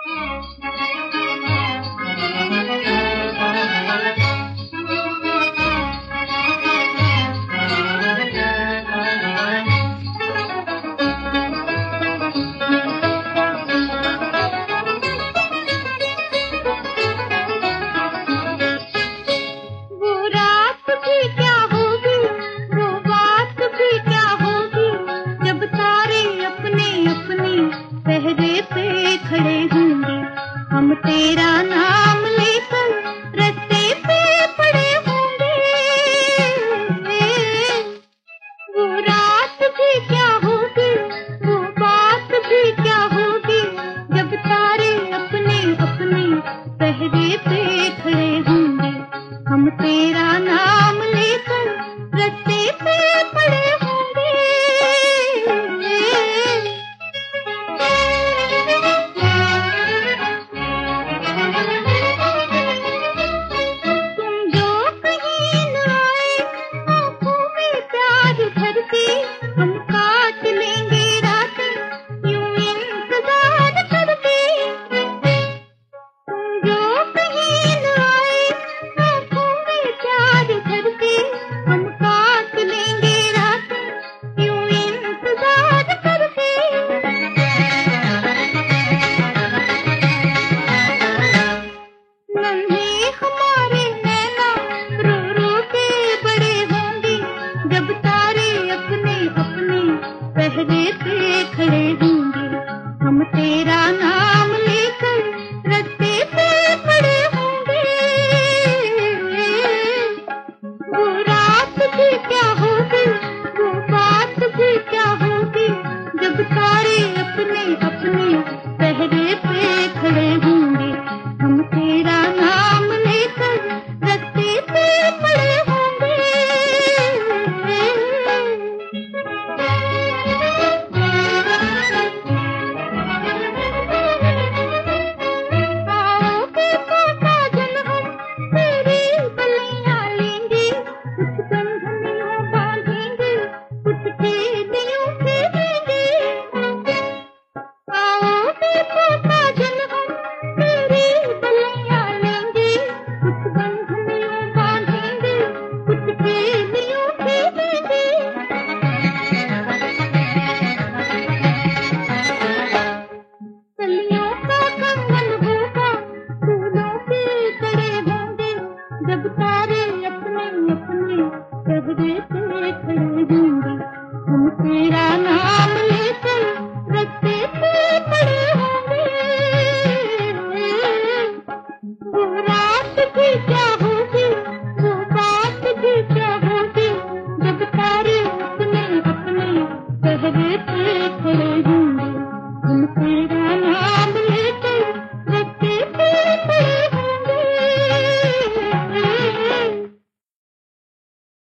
पहरे पे खड़े होंगे, हम तेरा नाम लेकर रास्ते पे पड़े होंगे। वो रात भी क्या होगी, वो बात भी क्या होगी, जब तारे अपने अपने पहरे पे खड़े होंगे, हम तेरा नाम लेकर रास्ते पे पड़े होंगे। हम काट लेंगे रातें यूं इंतजार करके, तुम जो कहीं न आए आँखों में प्यार भर के, हम काट लेंगे रातें यूं इंतजार करके। नन्हे हमारे नैना रो रो के बड़े होंगे, जब तारे अपने अपने पहरे पे खड़े होंगे, हम तेरा नाम